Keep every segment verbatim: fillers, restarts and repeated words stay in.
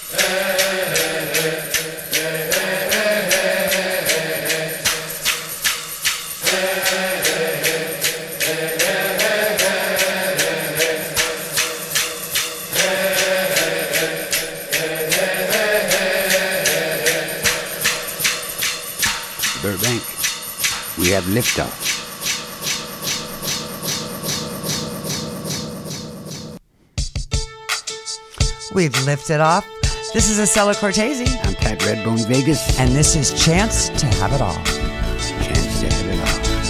Burbank, we have liftoff. We've lifted off. This is Acela Cortese. I'm Pat Redbone Vegas. And this is Chance to Have It All. Chance to Have It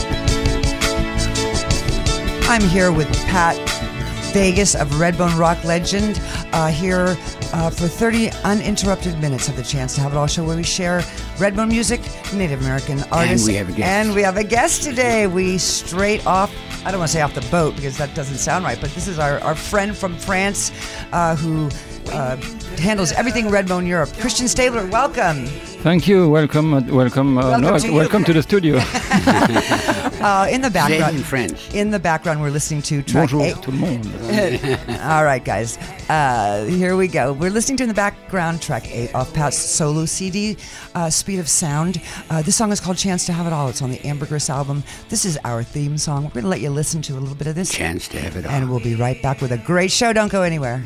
All. I'm here with Pat Vegas of Redbone Rock Legend, uh, here uh, for thirty uninterrupted minutes of the Chance to Have It All show, where we share Redbone music, Native American artists. And we have a guest. And we have a guest today. We straight off, I don't want to say off the boat because that doesn't sound right, but this is our, our friend from France uh, who uh, handles everything Redbone Europe. Christian Stabler, welcome. Thank you. Welcome. Uh, welcome. Uh, Welcome no, to you. welcome to the studio. uh, in the background, in French. In the background, we're listening to track Bonjour eight. tout le monde. All right, guys. Uh, here we go. We're listening to in the background track eight off Pat's solo C D, uh, Speed of Sound. Uh, this song is called Chance to Have It All. It's on the Ambergris album. This is our theme song. We're going to let you listen to a little bit of this. Chance to Have It All. And we'll be right back with a great show. Don't go anywhere.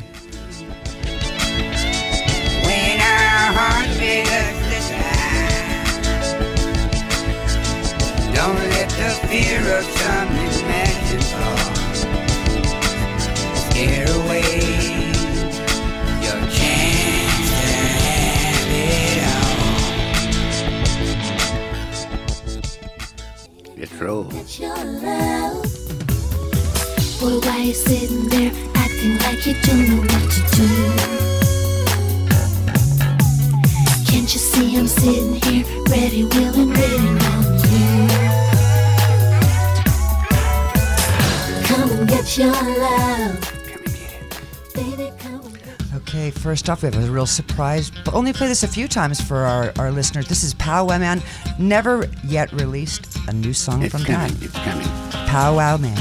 When our hearts make us decide, don't let the fear of some imagined fall scare away your chance to have it all. Let's roll. Your love. Boy, why you sitting there acting like you don't know what to do? Can't you see I'm sitting here ready, willing, waiting on you? Come and get your love. Come and get it. Baby, come and get it. Okay, first off, we have a real surprise. But only play this a few times for our, our listeners. This is Pow Wow Man. Never yet released a new song It's from coming. Pat. It's coming. Pow Wow Man.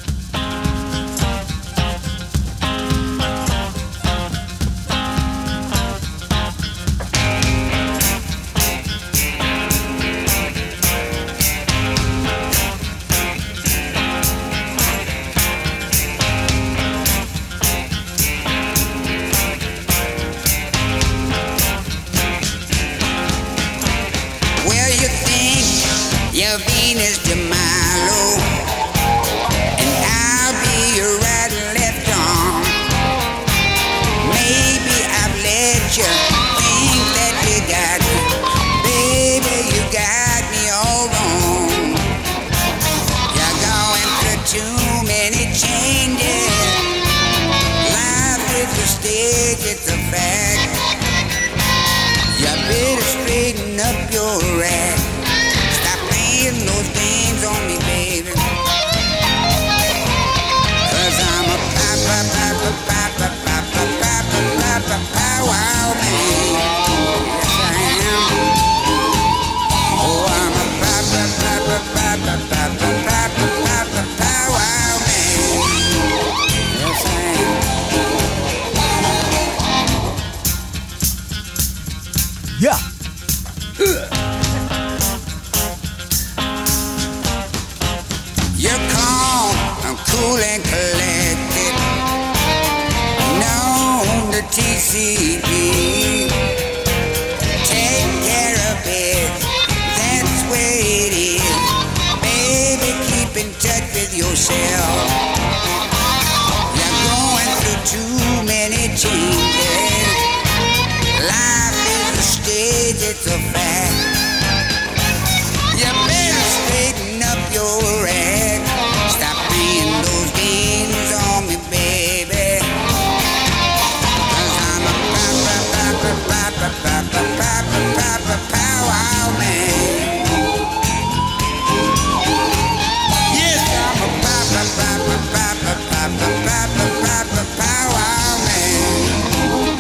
Well, you think you're Venus de Milo, and I'll be your right and left arm. Maybe I've let you think that you got me. Baby, you got me all wrong. You're going through too many changes. Life is a stage, it's a fact. You better straighten up your act. Stop playing those games on me, baby. Cause I'm a papa, papa, papa, papa, papa, papa, pow wow man. Yes, I am. Oh, I'm a papa, papa, papa, papa, papa, papa, pow wow man. Yes, I am. Yeah. You're calm, I'm cool and collected. Known the T C P. Take care of it, that's the way it is. Baby, keep in touch with yourself. You're going through too many changes. Life is a stage, it's a fact. You better straighten up your act. Stop playing those games on me, baby. Cause I'm a papa, papa, papa, papa, papa, papa, pow wow man. Yes, I'm a papa, papa, papa, papa, papa, papa, pow wow man.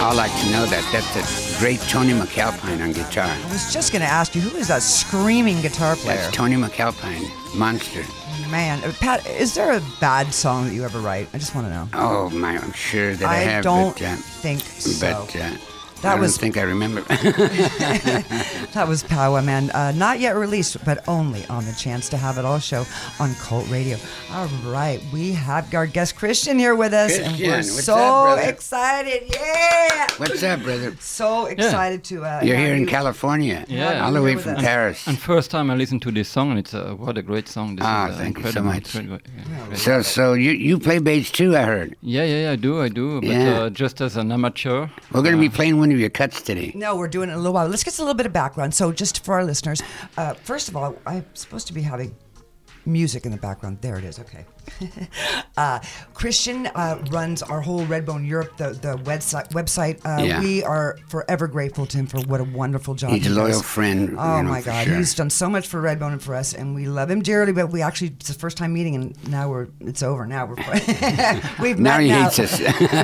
all like to know that that's a great Tony McAlpine on guitar. I was just going to ask you, who is that screaming guitar player? That's Tony McAlpine, monster. Man, uh, Pat, is there a bad song that you ever write? I just want to know. Oh my, I'm sure that I, I have. don't but, uh, think so. But uh, That I was- don't think I remember. That was Power Man. Uh, not yet released, but only on the Chance to Have It All show on Cult Radio. All right, we have our guest Christian here with us, and Christian, we're what's so up, brother? excited. Yeah! What's up, brother? So excited to. Uh, You're have here in you- California, Yeah. all the way Here with from us. Paris. And first time I listened to this song, and it's uh, what a great song. This Ah, is, uh, thank you so incredible. much. It's really great. Yeah, great. So, so you you play bass too? I heard. yeah, yeah, yeah, I do, I do. But Yeah. uh, just as an amateur. We're going to be uh, playing one of your cuts today. No, we're doing it in a little while. Let's get a little bit of background. So, just for our listeners, uh, first of all, I'm supposed to be having music in the background. There it is. Okay. uh, Christian uh, runs our whole Redbone Europe, the the website. Website. Uh, Yeah. We are forever grateful to him for what a wonderful job He's he a loyal does. friend. Oh you know, my for God, sure. he's done so much for Redbone and for us, and we love him dearly. But we actually, it's the first time meeting, and now we're it's over. Now we're we've Now met he now. hates us.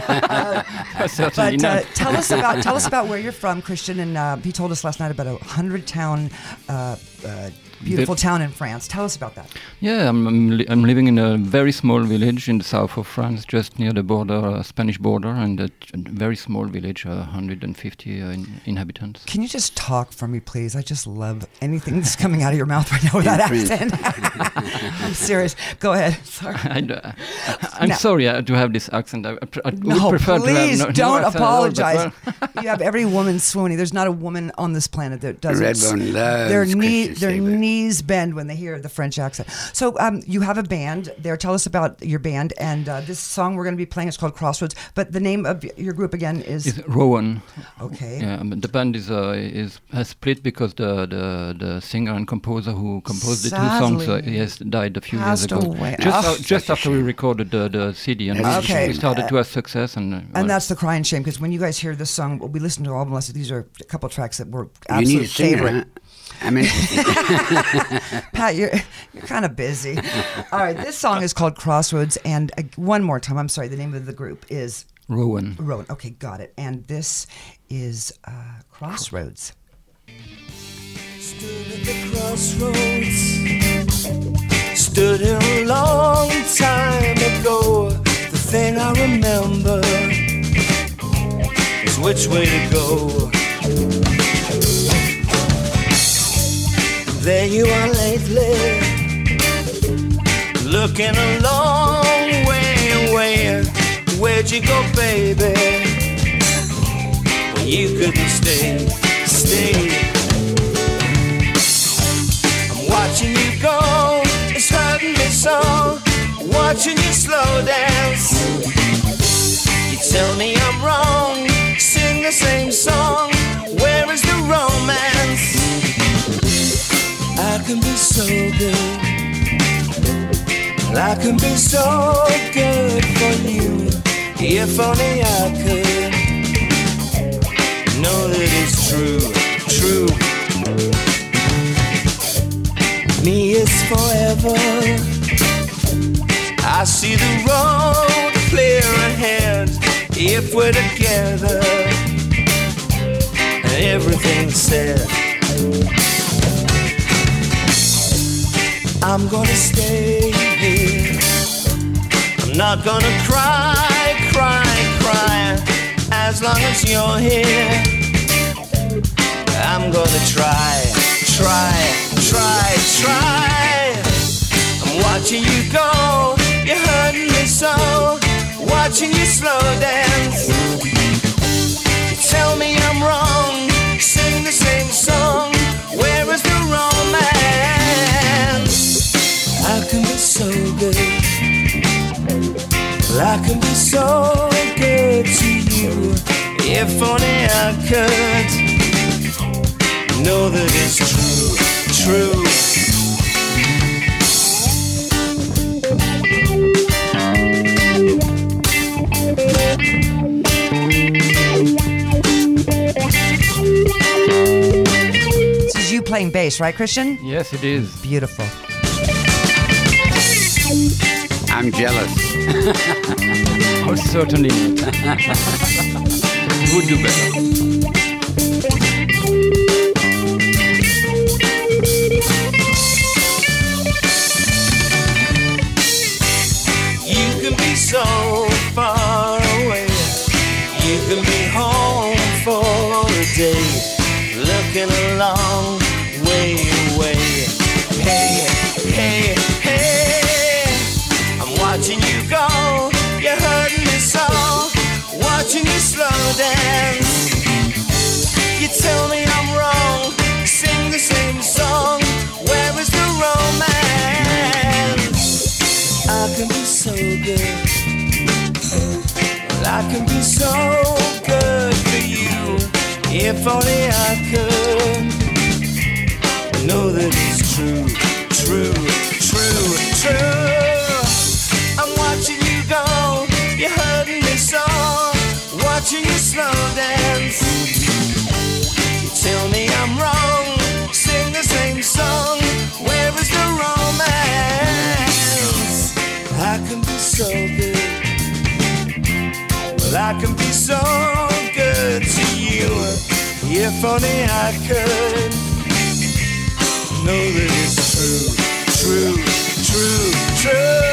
certainly But uh, not. tell us about tell us about where you're from, Christian. And uh, he told us last night about a hundred town, uh, uh, beautiful Viv- town in France. Tell us about that. Yeah, I'm I'm, li- I'm living in a very small village in the south of France, just near the border, uh, Spanish border, and a, a very small village, uh, one hundred fifty uh, in, inhabitants. Can you just talk for me, please? I just love anything that's coming out of your mouth right now with that In French. accent. I'm serious. Go ahead. Sorry. I, d- I'm No. sorry uh, to have this accent. I, I, pr- I No, would prefer please to have no, don't no accent at all, but apologize. well, You have every woman swooning. There's not a woman on this planet that doesn't. Redbone loves their knee, Christian their Saber. knees bend when they hear the French accent. So um, you have a band there. Tell us about your band and uh, this song we're going to be playing. It's called Crossroads. But the name of your group again is It's Rowan. okay. Yeah, but the band is uh, is has split because the, the the singer and composer who composed the two songs uh, Sadly he has died a few passed years ago. away. Just Oh. uh, just Such a after we shame. recorded the, the C D, and That's we, a we shame. started to have success. And uh, well, And that's the crying shame because when you guys hear this song, we listen to all of them. These are a couple of tracks that were You need absolute a singer, favorite. huh? I mean, Pat, you're you're kind of busy. All right, this song is called Crossroads, and uh, one more time, I'm sorry, the name of the group is Rowan. Rowan. Okay, got it. And this is uh, Crossroads. Stood at the crossroads. Stood here a long time ago. The thing I remember is which way to go. There you are lately, looking a long way away. Where'd you go, baby? Well, you couldn't stay, stay. I'm watching you go, it's hurting me so. Watching you slow dance. You tell me I'm wrong, sing the same song. Where is the romance? I can be so good. I can be so good for you. If only I could know that it's true, true. Me is forever. I see the road clear ahead. If we're together, everything's said. I'm gonna stay here. I'm not gonna cry, cry, cry. As long as you're here, I'm gonna try, try, try, try. I'm watching you go, you're hurting me so. Watching you slow dance. You tell me I'm wrong, sing the same song. Where is the romance? I can be so good. I can be so good to you. If only I could know that it's true, true. This is you playing bass, right, Christian? Yes, it is. Beautiful. I'm jealous. Oh, certainly. would do better. You can be so far away. You can be home for a day, looking a long way away. Hey, hey, hey, I'm watching you go. You're hurting me so. Watching you slow dance. You tell me I'm wrong. Sing the same song. Where is the romance? I can be so good. Well, I can be so good for you. If only I could know that it's true, true, true, true. I'm watching you go. You're hurting me so. Watching you slow dance. You tell me I'm wrong. Sing the same song. Where is the romance? I can be so good. Well, I can be so good to you. If only I could know that it's true, true, true, true.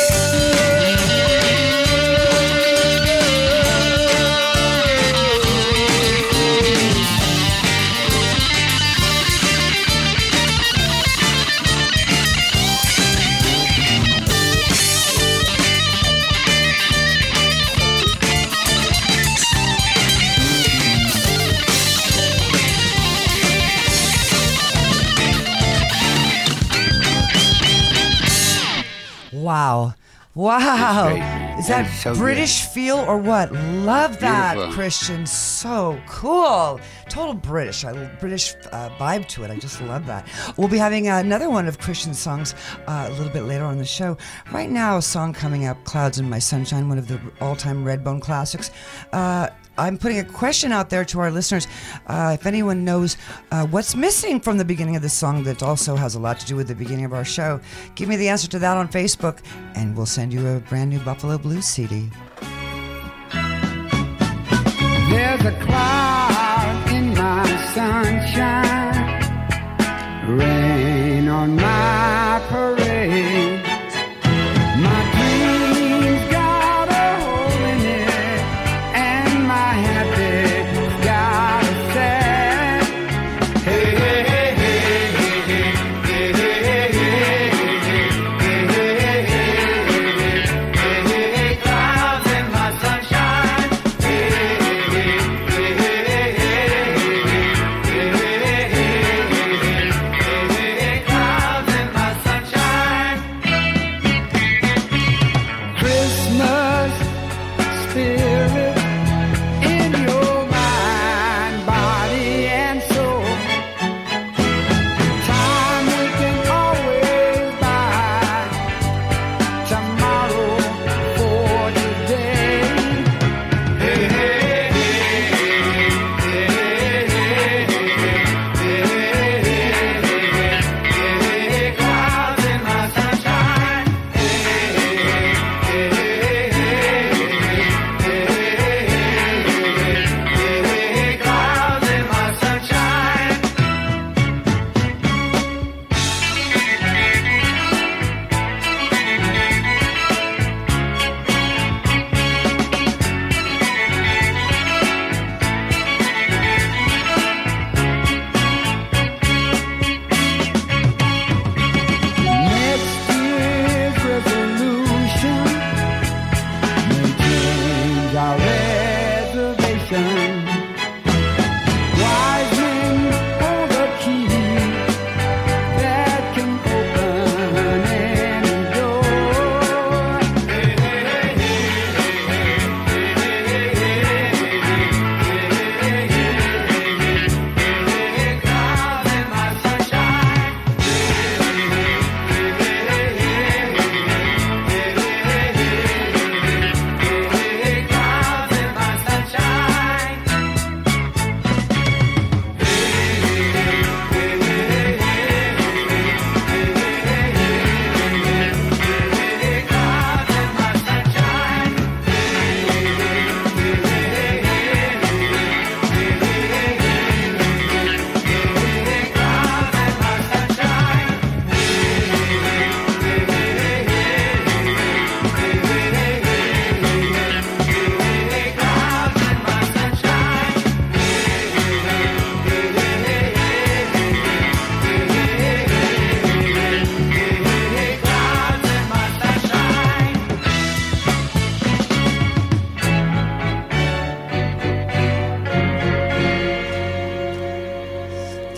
Wow. Wow. Is that That's so British feel or what? Love that, Beautiful. Christian. So cool. Total British. I British uh, vibe to it. I just love that. We'll be having another one of Christian's songs uh, a little bit later on the show. Right now, a song coming up, Clouds in My Sunshine, one of the all-time Redbone classics. Uh, I'm putting a question out there to our listeners. Uh, if anyone knows uh, what's missing from the beginning of this song that also has a lot to do with the beginning of our show, give me the answer to that on Facebook, and we'll send you a brand new Buffalo Blues C D. There's a cloud in my sunshine, rain on my parade. My dreams got a hole in it, and my habit got a sad. Hey, hey, hey, hey, hey, hey, hey, hey, hey, hey, clouds in my sunshine. Hey, hey, hey, hey, clouds in my sunshine. Christmas spirit in your mind, body, and soul. Time we can always buy. Tomorrow for today. Hey, hey, hey, hey, hey, clouds in my sunshine. Clouds in my sunshine. Next year's resolution may change our reservation. Wise men hold the key that can open any door. Clouds in my sunshine. Clouds in my sunshine.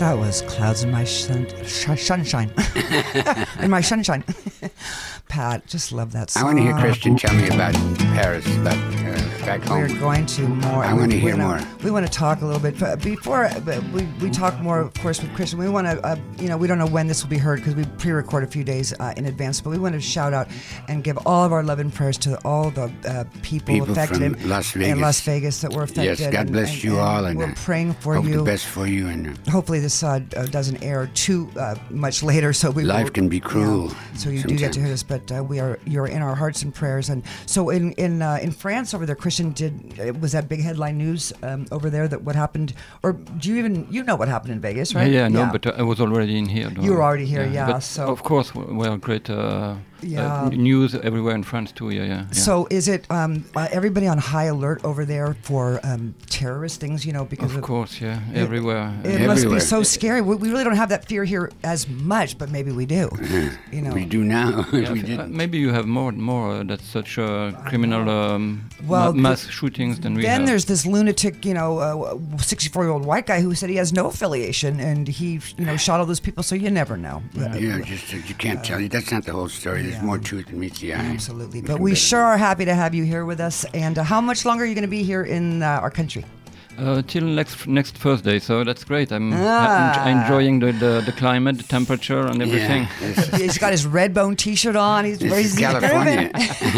That was Clouds in My Sun- sh- Sunshine. In My Sunshine. Pat, just love that song. I want to hear Christian tell me about Paris, about uh, back home. We're going to more. I want to we- hear we're more. gonna- We want to talk a little bit but before but we we talk more, of course, with Christian. We want to, uh, you know, we don't know when this will be heard because we pre-record a few days uh, in advance. But we want to shout out and give all of our love and prayers to all the uh, people, People affected from in, Las in Vegas. Las Vegas that were affected. Yes, God and- bless and- you and all, and we're uh, praying for hope you. the best for you. And uh, Hopefully this uh, uh, doesn't air too uh, much later, so we Life will- can be cruel yeah. So you do get to hear this, but uh, we are you're in our hearts and prayers. And so in in uh, in France over there, Christian did uh, was that big headline news um, over there that what happened, or do you even you know what happened in Vegas, right? Yeah, no, but uh, I was already in here. You were already here, yeah, But so- of course, w- well, great uh, Yeah. uh, n- news everywhere in France too. Yeah, yeah. yeah. So is it um, uh, everybody on high alert over there for um, terrorist things? You know, because of of, course, yeah, everywhere. it uh, must be Everywhere. so scary. We, we really don't have that fear here as much, but maybe we do. You know, we do now. Yeah, we f- uh, didn't. maybe you have more, more uh, that's such uh, criminal um, Well, ma- mass th- shootings than we Then have. there's this lunatic, you know, sixty-four-year-old white guy who said he has no affiliation and he, you know, shot all those people. So you never know. Yeah, just uh, you can't tell you. That's not the whole story. There's yeah. more to it than meets the eye. Absolutely. We But can we bet sure on are happy to have you here with us. And uh, how much longer are you going to be here in uh, our country? Uh, till next next Thursday, so that's great. I'm Ah. ha- en- enjoying the, the, the climate, the temperature, and it. everything. Yeah, this is- He's got his red bone T-shirt on. He's, this he's is California.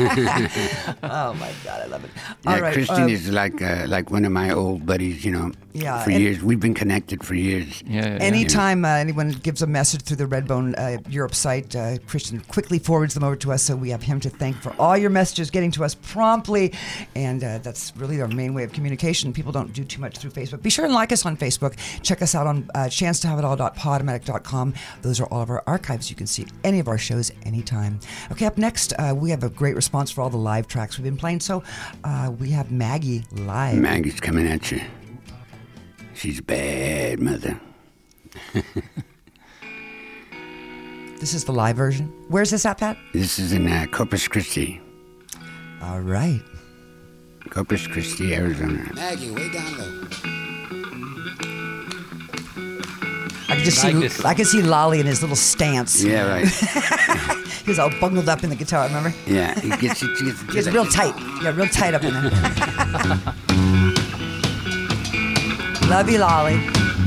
Oh my God, I love it. Yeah, All right, Christian um, is like uh, like one of my old buddies. You know, Yeah, for and- years we've been connected for years. Yeah, yeah, yeah. Anytime uh, anyone gives a message through the Redbone uh, Europe site, uh, Christian quickly forwards them over to us, so we have him to thank for all your messages getting to us promptly, and uh, that's really our main way of communication. People don't do too much through Facebook. Be sure and like us on Facebook. Check us out on uh, chance to have it all dot podomatic dot com. Those are all of our archives. You can see any of our shows anytime. Okay, up next, uh, we have a great response for all the live tracks we've been playing, so uh, we have Maggie live. Maggie's coming at you. She's a bad mother. This is the live version. Where's this at, Pat? This is in uh, Corpus Christi, All right. Corpus Christi, Arizona. Maggie, way down low. I can just Like see this. I can see Lolly in his little stance. Yeah, right. He was all bungled up in the guitar, remember? Yeah, he gets it. Gets, He gets real tight. Yeah, real tight up in there. Love you, Lolly.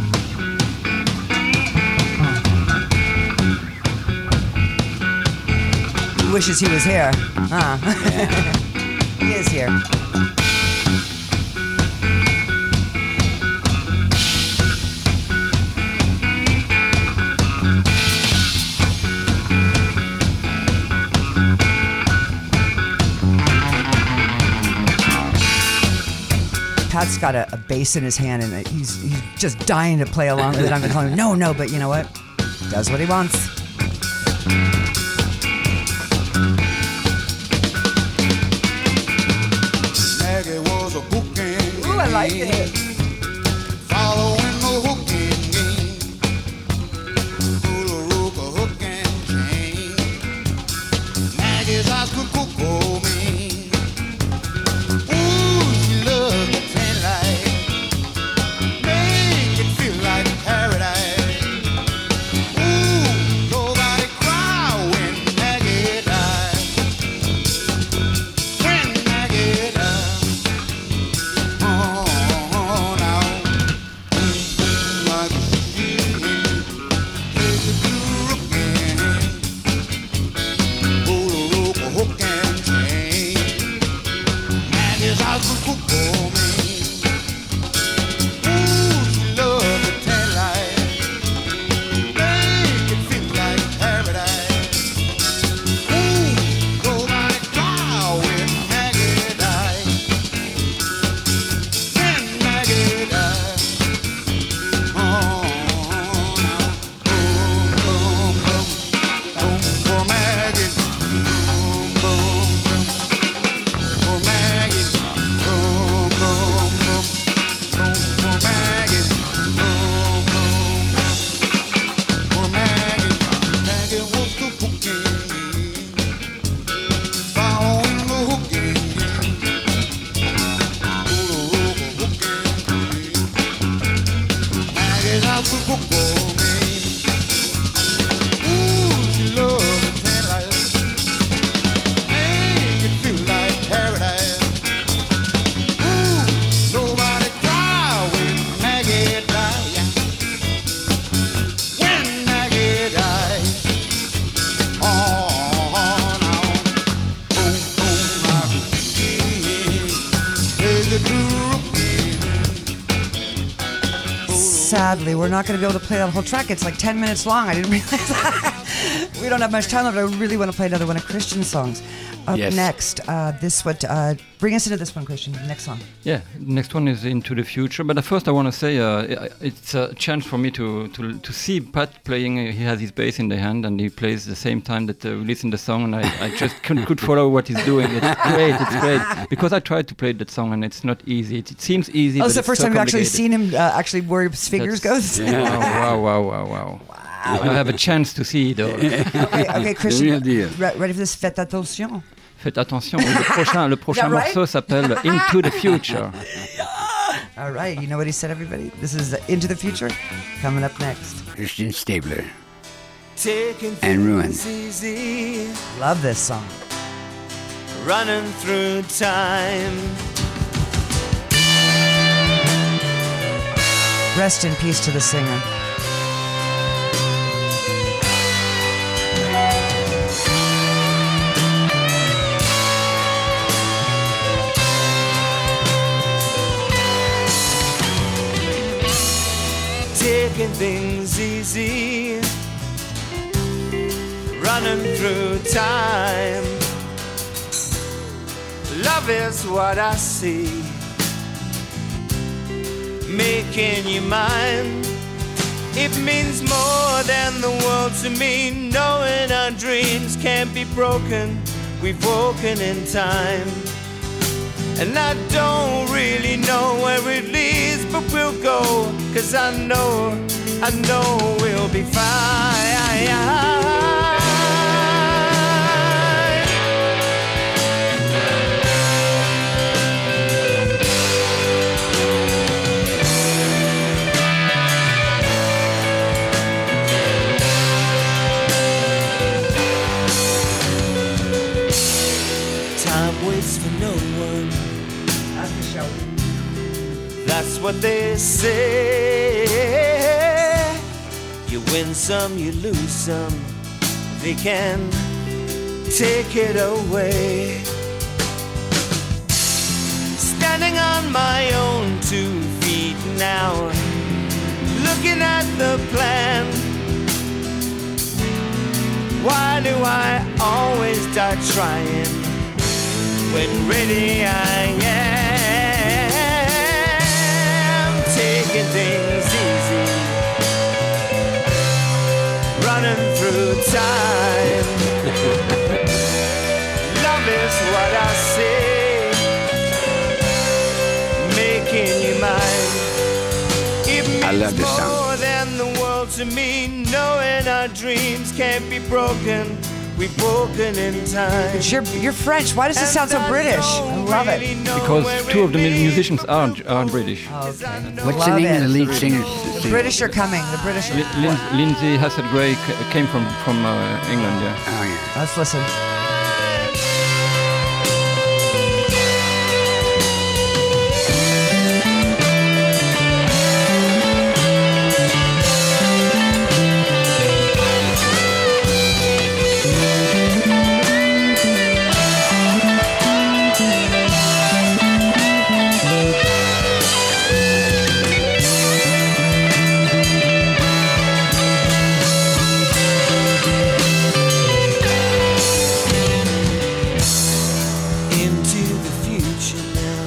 He wishes he was here. Huh? He is here. Pat's got a, a bass in his hand, and he's he's just dying to play along with it. I'm telling him, no, no, but you know what? Does what he wants. Maggie was a booking. Ooh, I like it. Following the hooking game. Hula rook, a hook and chain. Maggie's eyes could cook me. Ooh, she loves the tan light. Make it feel like paradise. Ooh, nobody cry when Maggie dies. When Maggie dies. Oh. cook for me. Ooh, she loves to tantalize, make it feel like paradise. Ooh, nobody cry when Maggie dies. When Maggie dies. Oh, now, boom, boom, my hey, the groove. Sadly, we're not going to be able to play that whole track. It's like ten minutes long. I didn't realize that. We don't have much time left. I really want to play another one of Christian's songs. Up Yes. next, uh, this what uh, bring us into this one, Christian. Next song. Yeah, next one is Into the Future. But first, I want to say uh, it's a chance for me to, to to see Pat playing. Uh, he has his bass in the hand and he plays the same time that uh, we listen to the song, and I, I just could, could follow what he's doing. It's great, it's great. Because I tried to play that song and it's not easy. It, it seems easy. Oh, but it's the it's first so time you've actually complicated. seen him uh, actually where his fingers That's- go. Yeah. Oh, wow, wow, wow, wow. I have a chance to see it. Though. Okay, okay, Christian. real deal. Re- ready for this? Faites attention. Faites attention, le prochain, le prochain that right? morceau s'appelle Into the Future. All right, you know what he said, everybody? This is uh, Into the Future, coming up next. Christian Stabler. Taking And Ruin. things easy, Love this song. running through time. Rest in peace to the singer. Taking things easy, running through time. Love is what I see, making you mine. It means more than the world to me, knowing our dreams can't be broken. We've woken in time. And I don't really know where it leads, but we'll go, cause I know, I know we'll be fine. Time waits for no one. That's what they say. You win some, you lose some. They can take it away. Standing on my own two feet now, looking at the plan. Why do I always die trying when ready I am? Taking things easy, running through time. Love is what I say, making you mine. It I love means this song. more than the world to me, knowing our dreams can't be broken. We've broken in time. But you're, you're French. Why does this sound so British? I love it. Because two of the musicians are, are British. What's Love the name it. of the lead singer? The British are coming. The British are Lin- Lin- Lindsay Hassett Gray c- came from, from uh, England, yeah. Oh, yeah. Let's listen. Into the future now.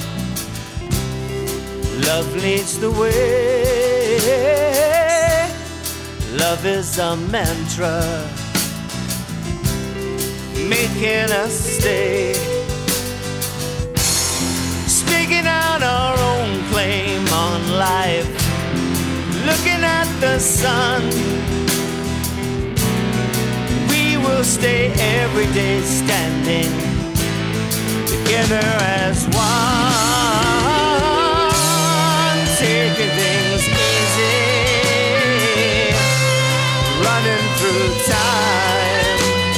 Love leads the way. Love is a mantra, making us stay. Speaking out our own claim on life, looking at the sun. We will stay every day standing together as one, taking things easy, through time.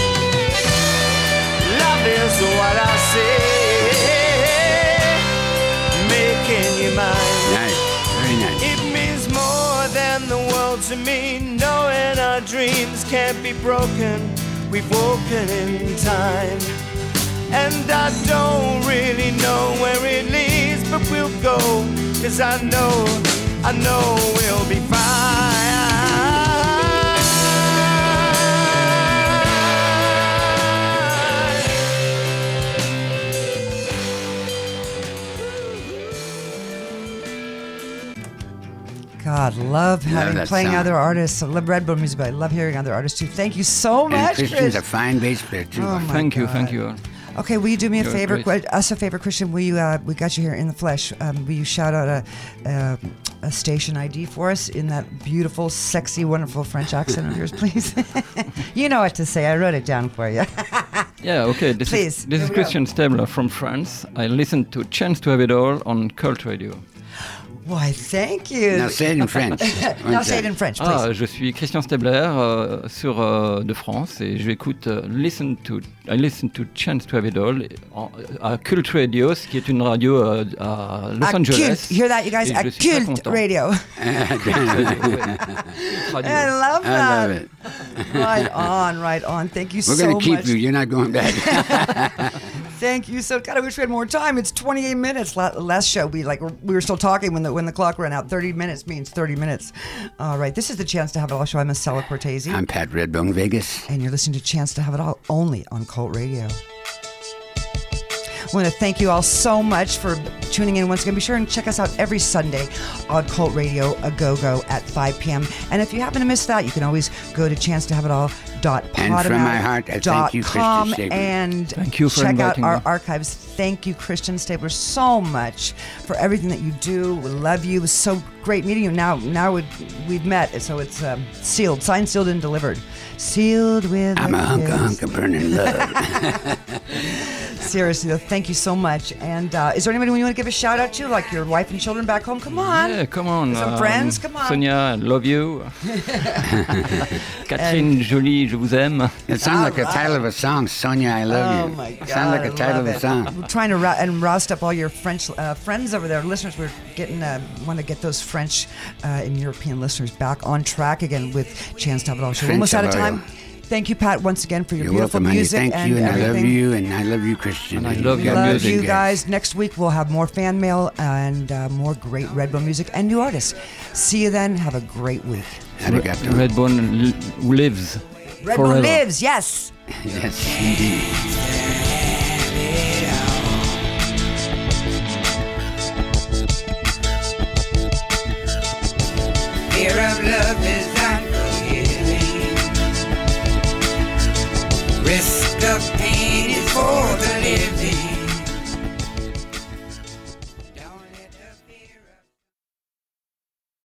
Love is what I say, making you mine. Nice, very nice. It means more than the world to me, knowing our dreams can't be broken. We've woken in time. And I don't really know where it leads, but we'll go, 'cause I know, I know we'll be fine. God, love having that playing song. other artists. I love Redbone music, but I love hearing other artists too. Thank you so And much, Christian's Chris. a fine bass player too. Oh, my Thank you, God. thank you. Okay, will you do me a You're favor, great. qu- us a favor, Christian? Will you? Uh, we got you here in the flesh. Um, will you shout out a, a a station I D for us in that beautiful, sexy, wonderful French accent of yours, please? You know what to say. I wrote it down for you. Yeah, okay. This Please, is this here is we go. Christian Stabler from France. I listen to Chance to Have It All on Cult Radio. Why, thank you. Now say it in French. Now say it in French, please. Ah, je suis Christian Stabler euh, sur euh, de France et j'écoute euh, Listen to I listen to Chance to Have It All en- à Cult Radio, ce qui est une radio euh, à Los A Angeles. cult. Hear that, you guys? Et A je suis très cult content. radio. Radio. I love I that. love it. Right on, right on. Thank you We're so going to keep much. you. You're not going back. Thank you so. God, I wish we had more time. It's twenty-eight minutes. La- Last show, we like we were still talking when the when the clock ran out. Thirty minutes means thirty minutes. All right, this is the Chance to Have It All show. I'm Estella Cortese, I'm Pat Redbone, Vegas. and you're listening to Chance to Have It All only on Cult Radio. I want to thank you all so much for tuning in once again. Be sure and check us out every Sunday on Cult Radio A Go Go at five p.m. And if you happen to miss that, you can always go to chance to have it all dot And from my heart, I thank you, Christian Stabler. and Thank you for check out inviting our me. archives. Thank you, Christian Stabler, so much for everything that you do. We love you. It was so great meeting you. Now, now we've, we've met, so it's um, sealed, signed, sealed, and delivered. Sealed with I'm a hunk kiss. of hunk of burning love. Seriously, though, thank you so much. And uh, is there anybody you want to give a shout out to, like your wife and children back home? Come on. Yeah, come on. Some um, friends, come on. Sonia, I love you. Catherine Jolie, je vous aime. It sounds like a All title of a song, Sonia, I love Oh you. my It God! sounds like I a title love of a it. song. We're trying to ra- and roust up all your French uh, friends over there, listeners. We're getting uh, want to get those French uh, and European listeners back on track again with Chance to Have It All. So we're French almost out of of time. oil. Thank you, Pat, once again for your You're beautiful welcome, honey. music Thank and you, and everything. I love you, and I love you, Christian. And I love you your Love music. you guys. guys. Next week we'll have more fan mail and uh, more great Redbone music and new artists. See you then. Have a great week. Arigato. Redbone li- lives Redbone forever. lives. Yes. Yes, indeed. Fear of love is